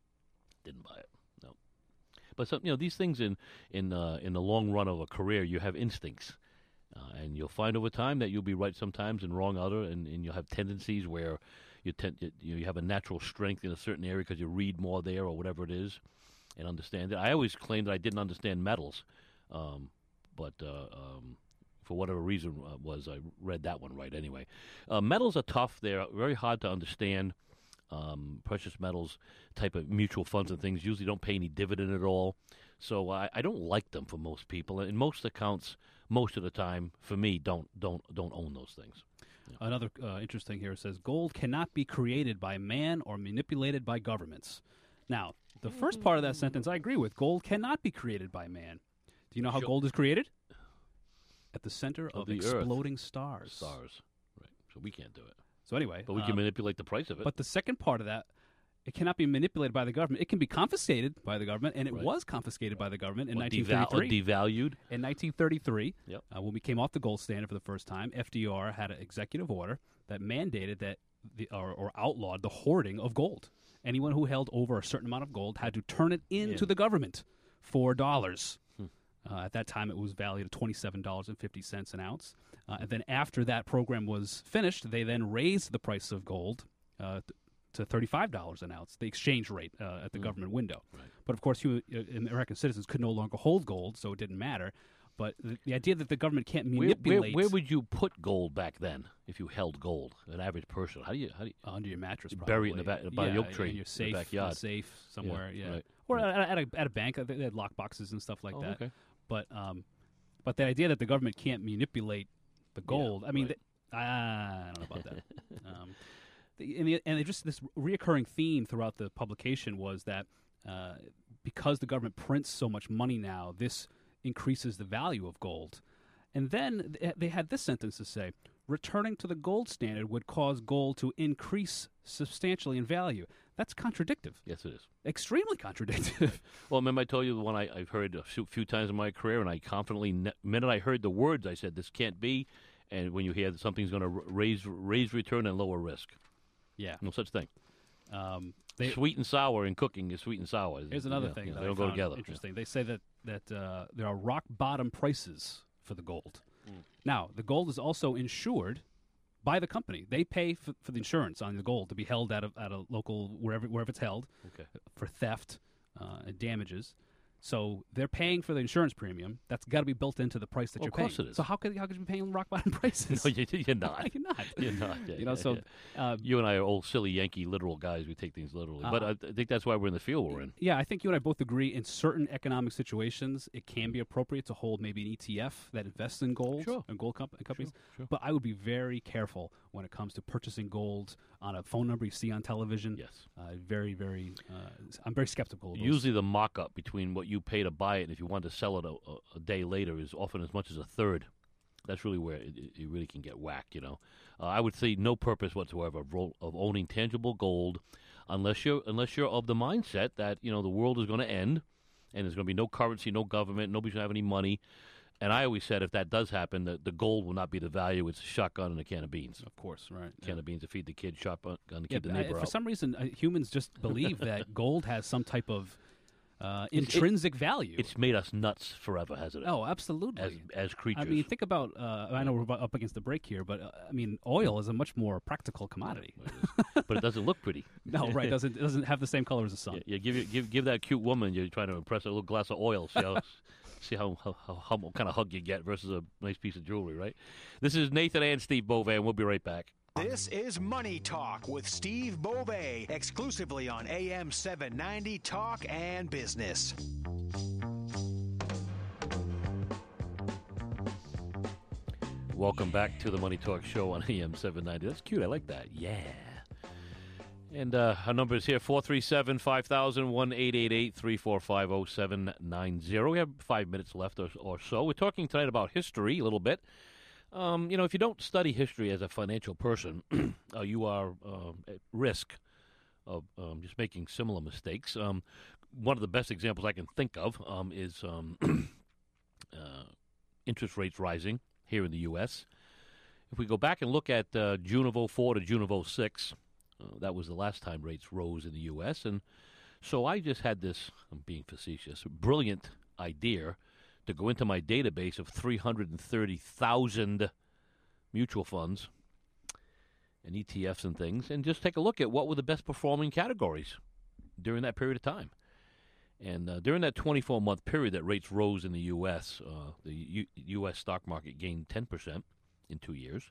Speaker 2: Didn't buy it. No. But some, you know, these things in in uh, in the long run of a career, you have instincts. Uh, and you'll find over time that you'll be right sometimes and wrong other, and, and you'll have tendencies where you tend you, you have a natural strength in a certain area because you read more there or whatever it is, and understand it. I always claimed that I didn't understand metals, um, but uh, um, for whatever reason uh, was I read that one right anyway. Uh, metals are tough; they're very hard to understand. Um, precious metals type of mutual funds and things usually don't pay any dividend at all, so I, I don't like them for most people. And most accounts, most of the time, for me, don't don't don't own those things. Yeah.
Speaker 3: Another uh, interesting here says gold cannot be created by man or manipulated by governments. Now, the first part of that sentence I agree with. Gold cannot be created by man. Do you know how
Speaker 2: Sure.
Speaker 3: gold is created? At the center
Speaker 2: Of
Speaker 3: of,
Speaker 2: the
Speaker 3: exploding stars.
Speaker 2: Stars, right? So we can't do it,
Speaker 3: So anyway,
Speaker 2: but we can
Speaker 3: um,
Speaker 2: manipulate the price of it.
Speaker 3: But the second part of that, it cannot be manipulated by the government. It can be confiscated by the government, and it
Speaker 2: Right.
Speaker 3: was confiscated by the government in
Speaker 2: Or
Speaker 3: nineteen
Speaker 2: deval- or
Speaker 3: thirty-three.
Speaker 2: devalued.
Speaker 3: In nineteen thirty-three,
Speaker 2: Yep.
Speaker 3: uh, when we came off the gold standard for the first time, F D R had an executive order that mandated that the or, or outlawed the hoarding of gold. Anyone who held over a certain amount of gold had to turn it into
Speaker 2: In.
Speaker 3: the government for dollars.
Speaker 2: Hmm.
Speaker 3: Uh, at that time, it was valued at twenty-seven dollars and fifty cents an ounce. Uh, and then after that program was finished, they then raised the price of gold uh, th- to thirty-five dollars an ounce, the exchange rate uh, at the
Speaker 2: Mm.
Speaker 3: government window.
Speaker 2: Right.
Speaker 3: But of course, you, uh, American citizens could no longer hold gold, so it didn't matter. But the, the idea that the government can't
Speaker 2: Where, where,
Speaker 3: manipulate
Speaker 2: where would you put gold back then if you held gold? An average person, how do you how do you
Speaker 3: under your mattress,
Speaker 2: You
Speaker 3: probably.
Speaker 2: bury it in the back- by the
Speaker 3: yeah,
Speaker 2: oak tree
Speaker 3: in your
Speaker 2: in the
Speaker 3: safe,
Speaker 2: backyard.
Speaker 3: a safe somewhere, yeah,
Speaker 2: right,
Speaker 3: or
Speaker 2: right.
Speaker 3: At, at a at a bank. uh, They had lock boxes and stuff like
Speaker 2: Oh,
Speaker 3: that.
Speaker 2: okay.
Speaker 3: But um, but the idea that the government can't manipulate the gold, I mean,
Speaker 2: right.
Speaker 3: th- I don't know about that. um, the, and, the, and it just this reoccurring theme throughout the publication was that uh, because the government prints so much money now, this increases the value of gold. And then th- they had this sentence to say, returning to the gold standard would cause gold to increase substantially in value. That's contradictive,
Speaker 2: Yes, it is.
Speaker 3: extremely contradictive.
Speaker 2: Well, remember I told you the one I, I've heard a few, few times in my career, and I confidently, ne- minute I heard the words, I said, this can't be. And when you hear that something's going to r- raise raise return and lower risk,
Speaker 3: yeah.
Speaker 2: no such thing.
Speaker 3: Um, they,
Speaker 2: Sweet and sour in cooking is sweet and sour.
Speaker 3: here's another
Speaker 2: Yeah,
Speaker 3: thing
Speaker 2: yeah,
Speaker 3: that
Speaker 2: they
Speaker 3: I
Speaker 2: don't go
Speaker 3: found
Speaker 2: together.
Speaker 3: interesting. They say that, that uh, there are rock bottom prices for the gold.
Speaker 2: Mm.
Speaker 3: Now, the gold is also insured by the company. They pay for, for the insurance on the gold to be held at a, at a local, wherever, wherever it's held,
Speaker 2: Okay.
Speaker 3: for theft uh, and damages. So they're paying for the insurance premium. That's got to be built into the price that
Speaker 2: Well,
Speaker 3: you're
Speaker 2: of course
Speaker 3: paying.
Speaker 2: it is.
Speaker 3: So how could how could you be paying rock bottom prices?
Speaker 2: No, you, you're not.
Speaker 3: You're not.
Speaker 2: You're not. Yeah,
Speaker 3: You know,
Speaker 2: yeah,
Speaker 3: so
Speaker 2: yeah.
Speaker 3: uh,
Speaker 2: You and I are old silly Yankee literal guys. We take things literally, but
Speaker 3: Uh,
Speaker 2: I, I think that's why we're in the field we're in.
Speaker 3: yeah, I think you and I both agree in certain economic situations it can be appropriate to hold maybe an E T F that invests in gold
Speaker 2: Sure.
Speaker 3: and gold comp- companies.
Speaker 2: sure.
Speaker 3: But I would be very careful when it comes to purchasing gold on a phone number you see on television.
Speaker 2: Yes.
Speaker 3: Uh, very, very. Uh, I'm very skeptical of those.
Speaker 2: Usually, the mock-up between what you pay to buy it and if you want to sell it a, a, a day later is often as much as a third. That's really where it, it really can get whacked. You know, uh, I would see no purpose whatsoever of, ro- of owning tangible gold, unless you're unless you're of the mindset that you know the world is going to end, and there's going to be no currency, no government, nobody's going to have any money. And I always said if that does happen, the, the gold will not be the value. It's a shotgun and a can of beans.
Speaker 3: Of course, right.
Speaker 2: Can of beans to feed the kid, shotgun to
Speaker 3: Yeah,
Speaker 2: keep the
Speaker 3: I-
Speaker 2: neighbor
Speaker 3: for
Speaker 2: out.
Speaker 3: some reason, uh, humans just believe that gold has some type of uh,
Speaker 2: It's- it-
Speaker 3: intrinsic value.
Speaker 2: It's made us nuts forever, hasn't it?
Speaker 3: oh, absolutely.
Speaker 2: as as creatures.
Speaker 3: I mean, think about. Uh, I know we're about up against the break here, but uh, I mean, oil is a much more practical commodity.
Speaker 2: but it doesn't look pretty.
Speaker 3: No, right? Doesn't it doesn't have the same color as the sun.
Speaker 2: Yeah, yeah, give it- give give that cute woman you're trying to impress a little glass of oil. See how see how, how, how, how what kind of hug you get versus a nice piece of jewelry, right? This is Nathan and Steve Bovan. We'll be right back.
Speaker 1: This is Money Talk with Steve Beauvais, exclusively on A M seven ninety Talk and Business.
Speaker 2: Welcome back to the Money Talk Show on A M seven ninety. That's cute. I like that. Yeah. And uh, our number is here, four three seven, five thousand, one eight eight eight, three four five, oh seven nine zero. We have five minutes left or, or so. We're talking tonight about history a little bit. Um, you know, if you don't study history as a financial person, uh, you are uh, at risk of um, just making similar mistakes. Um, one of the best examples I can think of um, is um, uh, interest rates rising here in the U S. If we go back and look at uh, June of oh four to June of oh six, uh, that was the last time rates rose in the U S. And so I just had this, I'm being facetious, brilliant idea to go into my database of three hundred thirty thousand mutual funds and E T Fs and things and just take a look at what were the best performing categories during that period of time. And uh, during that twenty-four month period that rates rose in the U S, uh, the U- U.S. stock market gained ten percent in two years.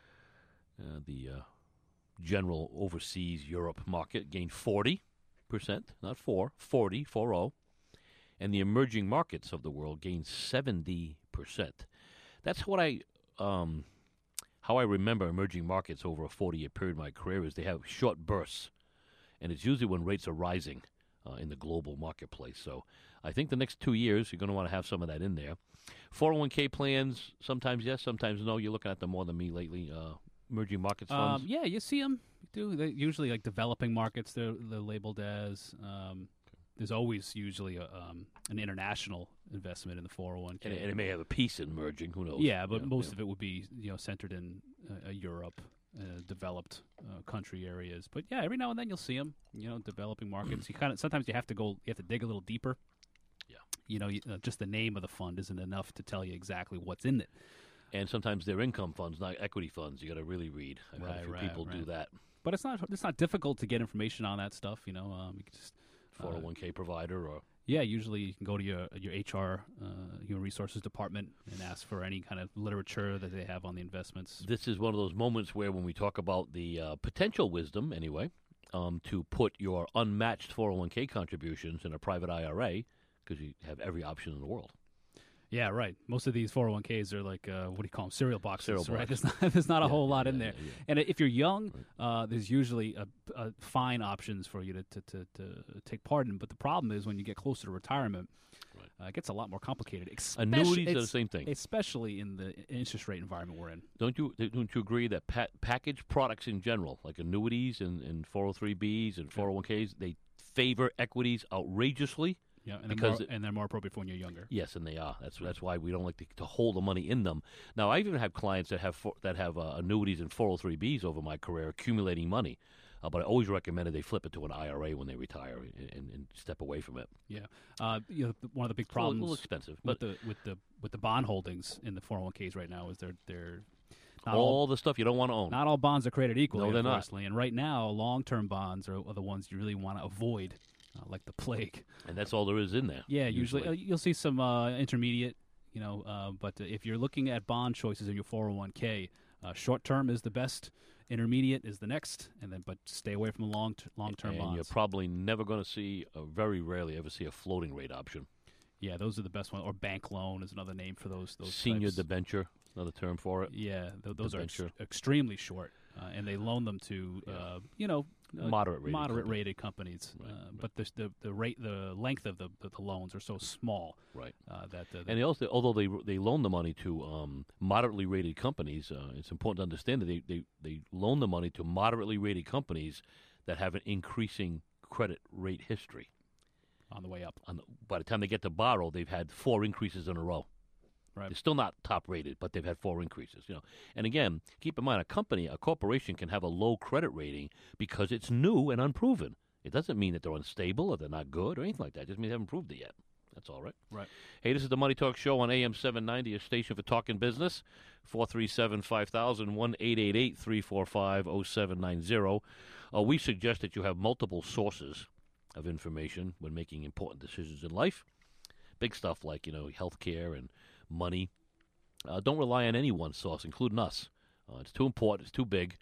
Speaker 2: Uh, the uh, general overseas Europe market gained forty percent, not four, forty, four oh. And the emerging markets of the world gained seventy percent. That's what I, um, how I remember emerging markets over a forty-year period of my career is they have short bursts, and it's usually when rates are rising uh, in the global marketplace. So I think the next two years you're going to want to have some of that in there. four oh one k plans, sometimes yes, sometimes no. You're looking at them more than me lately. Uh, emerging markets funds.
Speaker 3: Um, yeah, you see them. You do they usually like developing markets? They're, they're labeled as. Um, There's always usually a, um, an international investment in the four oh one k.
Speaker 2: And it, and it may have a piece in emerging, who knows?
Speaker 3: Yeah, but
Speaker 2: yeah,
Speaker 3: most
Speaker 2: yeah.
Speaker 3: of it would be you know centered in uh, Europe, uh, developed uh, country areas. But yeah, every now and then you'll see them. You know, developing markets. You kind of sometimes you have to go. You have to dig a little deeper.
Speaker 2: Yeah.
Speaker 3: You know, you, uh, just the name of the fund isn't enough to tell you exactly what's in it.
Speaker 2: And sometimes they're income funds, not equity funds. You got to really read. I've had
Speaker 3: Right,
Speaker 2: a few
Speaker 3: right,
Speaker 2: people
Speaker 3: right.
Speaker 2: do that.
Speaker 3: But it's not it's not difficult to get information on that stuff. You know, um, you can just
Speaker 2: four oh one k provider or
Speaker 3: Yeah, usually you can go to your your H R, uh, Human Resources Department, and ask for any kind of literature that they have on the investments.
Speaker 2: This is one of those moments where when we talk about the uh, potential wisdom, anyway, um, to put your unmatched four oh one k contributions in a private I R A, because you have every option in the world.
Speaker 3: Yeah, right. Most of these four oh one k's are like, uh, what do you call them, cereal boxes,
Speaker 2: Cereal
Speaker 3: right?
Speaker 2: box.
Speaker 3: There's not, there's not a
Speaker 2: Yeah,
Speaker 3: whole lot
Speaker 2: yeah,
Speaker 3: in
Speaker 2: yeah,
Speaker 3: there.
Speaker 2: yeah.
Speaker 3: And if you're young, uh, there's usually a, a fine options for you to, to, to, to take part in. But the problem is when you get closer to retirement,
Speaker 2: Right.
Speaker 3: uh, it gets a lot more complicated.
Speaker 2: Annuities are the
Speaker 3: it's-
Speaker 2: same thing.
Speaker 3: Especially in the interest rate environment we're in.
Speaker 2: Don't you don't you agree that pa- package products in general, like annuities and, and four oh three b's and four oh one k's, they favor equities outrageously?
Speaker 3: Yeah, and,
Speaker 2: Because
Speaker 3: they're
Speaker 2: it-
Speaker 3: more, and they're more appropriate for when you're younger.
Speaker 2: Yes, and they are. That's that's why we don't like to, to hold the money in them. Now, I even have clients that have for, that have uh, annuities and four oh three b's over my career, accumulating money. Uh, but I always recommended they flip it to an I R A when they retire and, and, and step away from it.
Speaker 3: Yeah, uh, you know, one of the big
Speaker 2: It's a little-
Speaker 3: problems
Speaker 2: a little expensive, but
Speaker 3: with the with the with the bond holdings in the four oh one k's right now is they're they're not
Speaker 2: all,
Speaker 3: all
Speaker 2: the stuff you don't want to own.
Speaker 3: not all bonds are created equally.
Speaker 2: No, they're not.
Speaker 3: unfortunately. And right now, long term bonds are, are the ones you really want to avoid, uh, like the plague.
Speaker 2: And that's all there is in there.
Speaker 3: Yeah, usually, uh, you'll see some uh, intermediate, you know, uh, but if you're looking at bond choices in your four oh one k, uh, short term is the best. Intermediate is the next, and then but stay away from long t- long term
Speaker 2: and
Speaker 3: bonds.
Speaker 2: you're probably never going to see, uh, very rarely ever see a floating rate option.
Speaker 3: Yeah, those are the best ones. Or bank loan is another name for those. Those
Speaker 2: Senior
Speaker 3: types.
Speaker 2: debenture, another term for it.
Speaker 3: Yeah, th- those are ex-
Speaker 2: Debenture.
Speaker 3: extremely short, uh, and they loan them to, uh, you know, uh,
Speaker 2: Moderate rated
Speaker 3: moderate
Speaker 2: company.
Speaker 3: rated companies.
Speaker 2: Right,
Speaker 3: uh,
Speaker 2: right.
Speaker 3: But the, the the rate, the length of the, the, the loans are so small
Speaker 2: Right.
Speaker 3: uh, that uh,
Speaker 2: And they also, although they they loan the money to um, moderately rated companies, uh, it's important to understand that they, they, they loan the money to moderately rated companies that have an increasing credit rate history.
Speaker 3: on the way up.
Speaker 2: On the, by the time they get to borrow, they've had four increases in a row.
Speaker 3: Right.
Speaker 2: They're still not top rated, but they've had four increases. You know, and again, keep in mind, a company, a corporation, can have a low credit rating because it's new and unproven. It doesn't mean that they're unstable or they're not good or anything like that. It just means they haven't proved it yet. That's all right.
Speaker 3: Right.
Speaker 2: Hey, this is the Money Talk Show on A M seven ninety, a station for talking business. four three seven, five thousand, one eight eight eight, three four five, oh seven nine zero. Uh, we suggest that you have multiple sources of information when making important decisions in life. Big stuff like, you know, healthcare and money. Uh, don't rely on any one source, including us. Uh, it's too important. It's too big.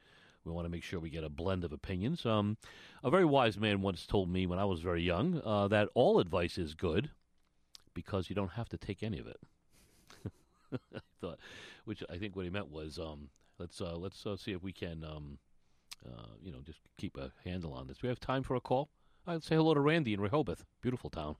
Speaker 2: We want to make sure we get a blend of opinions. Um, a very wise man once told me when I was very young uh, that all advice is good because you don't have to take any of it. I thought, which I think what he meant was, um, let's uh, let's uh, see if we can, um, uh, you know, just keep a handle on this. Do we have time for a call? I'd say hello to Randy in Rehoboth, beautiful town.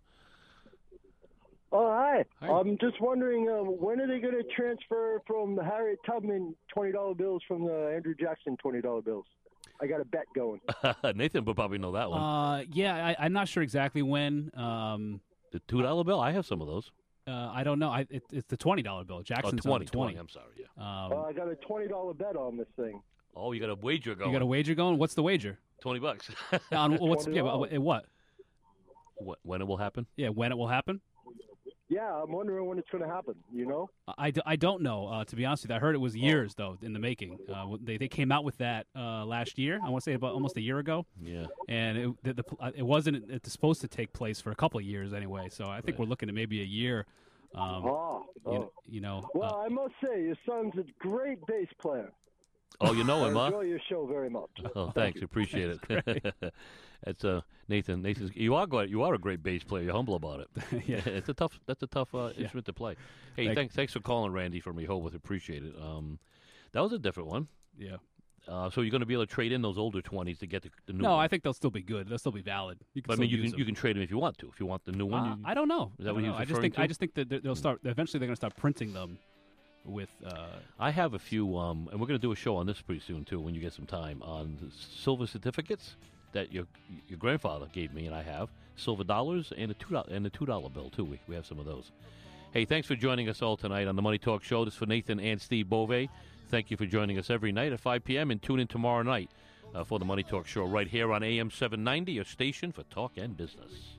Speaker 4: Oh, hi.
Speaker 2: Hi.
Speaker 4: I'm just wondering, uh, when are they going to transfer from the Harriet Tubman twenty dollar bills from the Andrew Jackson twenty dollar bills? I got a bet going.
Speaker 2: Nathan would probably know that one.
Speaker 3: Uh, yeah, I, I'm not sure exactly when. Um,
Speaker 2: The two dollar bill, I have some of those.
Speaker 3: uh, I don't know. I, it, it's the twenty dollar bill.
Speaker 2: Oh,
Speaker 3: Jackson's
Speaker 2: twenty,
Speaker 3: on the twenty.
Speaker 2: I'm sorry, yeah.
Speaker 3: Um,
Speaker 4: Uh, I got a twenty dollar bet on this thing.
Speaker 2: Oh, you got a wager going.
Speaker 3: you got a wager going? What's the wager?
Speaker 2: twenty bucks.
Speaker 3: On what's
Speaker 4: twenty
Speaker 3: yeah,
Speaker 4: dollars.
Speaker 3: what, what?
Speaker 2: What, when it will happen?
Speaker 3: Yeah, when it will happen?
Speaker 4: Yeah, I'm wondering when it's going to happen, you know?
Speaker 3: I, d- I don't know, uh, to be honest with you. I heard it was years, though, in the making. Uh, they, they came out with that uh, last year. I want to say about almost a year ago.
Speaker 2: Yeah.
Speaker 3: And it, the, the, it wasn't it's supposed to take place for a couple of years anyway. So I think
Speaker 2: Right.
Speaker 3: we're looking at maybe a year. Um,
Speaker 4: Oh,
Speaker 3: you,
Speaker 4: oh.
Speaker 3: know, you know
Speaker 4: Well,
Speaker 3: uh,
Speaker 4: I must say, your son's a great bass player.
Speaker 2: Oh, you know
Speaker 4: I
Speaker 2: him, huh?
Speaker 4: enjoy your show very much.
Speaker 2: Oh, thanks. Appreciate it. That's uh, Nathan. Nathan, you are good. You are a great bass player. You're humble about it.
Speaker 3: yeah.
Speaker 2: It's a tough. That's a tough uh,
Speaker 3: Yeah.
Speaker 2: instrument to play. Hey,
Speaker 3: Thank-
Speaker 2: thanks. Thanks for calling, Randy from Rehoboth. Appreciate it. Um, that was a different one.
Speaker 3: Yeah.
Speaker 2: Uh, so you're going to be able to trade in those older twenties to get the, the new.
Speaker 3: No,
Speaker 2: one.
Speaker 3: I think they'll still be good. They'll still be valid. You can
Speaker 2: But I mean,
Speaker 3: still
Speaker 2: you
Speaker 3: use
Speaker 2: can you
Speaker 3: them.
Speaker 2: can trade them if you want to. If you want the new one,
Speaker 3: Uh,
Speaker 2: you,
Speaker 3: I don't know.
Speaker 2: Is that
Speaker 3: I
Speaker 2: what
Speaker 3: don't
Speaker 2: he
Speaker 3: know.
Speaker 2: was
Speaker 3: I just
Speaker 2: referring
Speaker 3: think
Speaker 2: to?
Speaker 3: I just think that they're- they'll start. Eventually, they're going to start printing them with. Uh,
Speaker 2: I have a few, um, and we're going to do a show on this pretty soon too, when you get some time, on the silver certificates that your your grandfather gave me, and I have silver dollars and a two dollar and a two dollar bill too. We we have some of those. Hey, thanks for joining us all tonight on the Money Talk Show. This is for Nathan and Steve Bove. Thank you for joining us every night at five p.m. and tune in tomorrow night uh, for the Money Talk Show right here on A M seven ninety, your station for talk and business.